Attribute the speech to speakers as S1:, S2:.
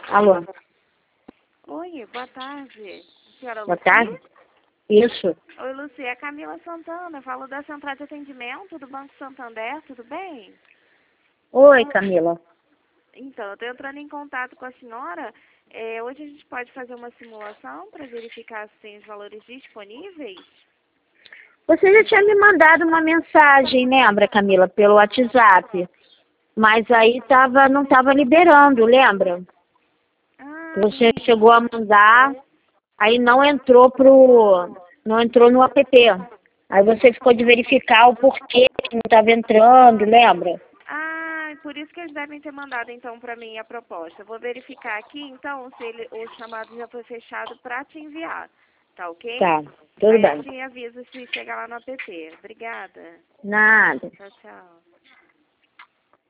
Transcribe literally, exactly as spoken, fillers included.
S1: Alô?
S2: Oi, boa tarde. Senhora
S1: Boa
S2: Luci?
S1: tarde? Isso.
S2: Oi, Luci, é Camila Santana. Falo da Central de Atendimento do Banco Santander, tudo bem?
S1: Oi, Camila.
S2: Então, eu estou entrando em contato com a senhora. É, hoje a gente pode fazer uma simulação para verificar se tem os valores disponíveis?
S1: Você já tinha me mandado uma mensagem, lembra, Camila, pelo WhatsApp. Mas aí tava, não estava liberando, lembra?
S2: Ah,
S1: Você
S2: sim.
S1: chegou a mandar, aí não entrou pro. Não entrou no app. Aí você ficou de verificar o porquê que não estava entrando, lembra?
S2: Ah, por isso que eles devem ter mandado então para mim a proposta. Eu vou verificar aqui então se ele, o chamado já foi fechado para te enviar, tá ok?
S1: Tá, tudo
S2: Aí eu
S1: bem.
S2: te aviso se chegar lá no app. Obrigada.
S1: Nada.
S2: Tchau, tchau.